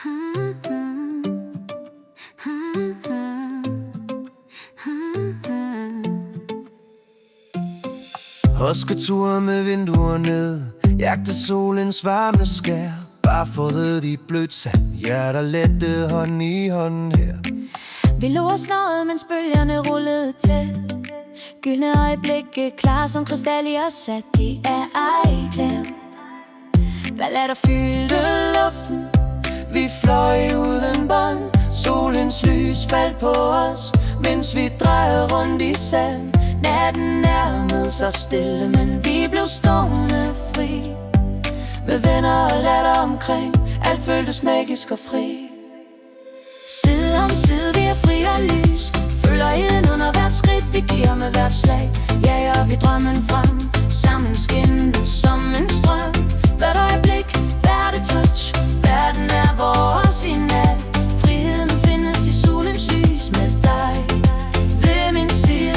Hosketure med vinduer ned, jagte solens varme skær. Bare fået i blødt sand, hjerter lette hånd i hånd her. Vi lå os snøjet, mens bølgerne rullede tæt. Gyldne øjeblikke, klar som krystal i os, sat de er ej glemt. Ballader fyldte luften, vi fløj uden bånd. Solens lys faldt på os, mens vi drejede rundt i sand. Natten nærmede sig stille, men vi blev stående fri. Med venner og latter omkring, alt føltes magisk og fri. Side om side, vi er fri og lys. Føler ilden under hvert skridt, vi giver med hvert slag. Jager vi drømmen frem, sammen skinnende som en strøm. Hvert øjeblik, hvert et touch, verden er vores i nat. Friheden findes i solens lys med dig ved min side.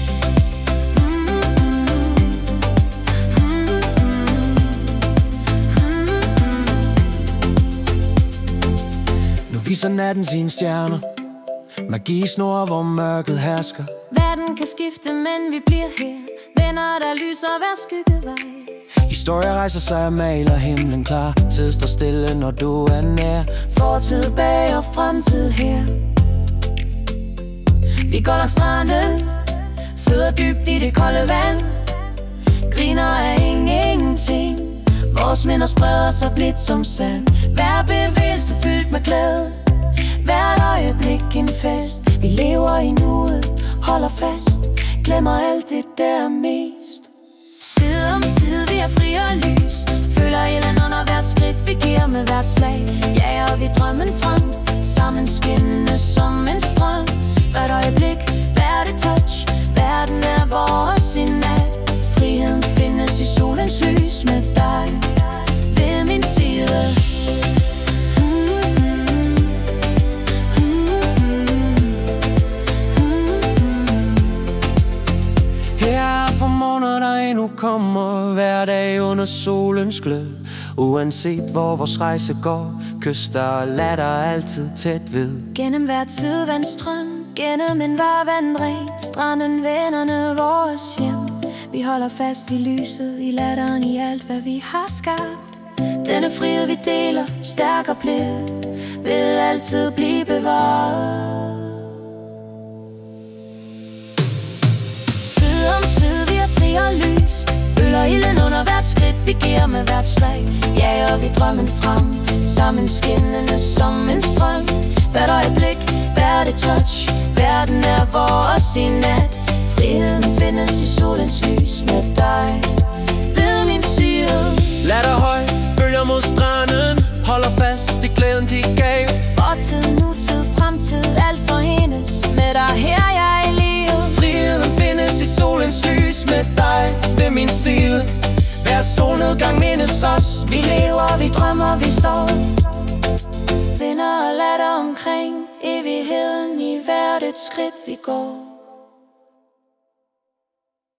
Nu viser natten sine stjerner, magi snor, hvor mørket hersker. Verden kan skifte, men vi bliver her. Venner, der lyser hver skyggevej. Historier rejser sig og maler himlen klar. Tid står stille, når du er nær. Fortid bag og fremtid her. Vi går langs stranden, flyder dybt i det kolde vand. Griner af ingenting. Vores minder spreder sig blidt som sand. Hver bevægelse fyldt med glæde, hvert øjeblik en fest. Vi lever i nuet, holder fast, glemmer alt det der mest. Side om side, vi er fri og lys. Føler ilden under hvert skridt, vi giver med hvert slag. Jager vi drømmen frem, sammen skinnende som en strøm. Hvert øjeblik, hvert et touch, verden er vores i nat. Friheden findes i solens lys med dig ved min side. Her for morgener, der endnu kommer, hver dag under solens glød. Uanset hvor vores rejse går, kyster og latter altid tæt ved. Gennem hver tidevandstrøm, gennem en varvandring, stranden, vennerne, vores hjem. Vi holder fast i lyset, i latteren, i alt hvad vi har skabt. Denne frihed vi deler, stærk og blid, vil altid blive bevaret. Side om side, vi er fri og lys. Føler ilden under hvert skridt, vi giver med hvert slag. Jager vi drømmen frem, sammen skinnende som en strøm. Hvert øjeblik, hvert et touch, verden er vores i nat. Friheden findes i solens lys med dig ved min side. Latter høj, bølger mod stranden, holder fast i glæden de gav. Fortid, nutid, fremtid, alt forenes med dig her jeg i livet. Friheden findes i solens lys med dig ved min side. Hver solnedgang mindes os, vi lever, vi drømmer, vi står. Vinder og latter omkring evigheden i hvert et skridt vi går.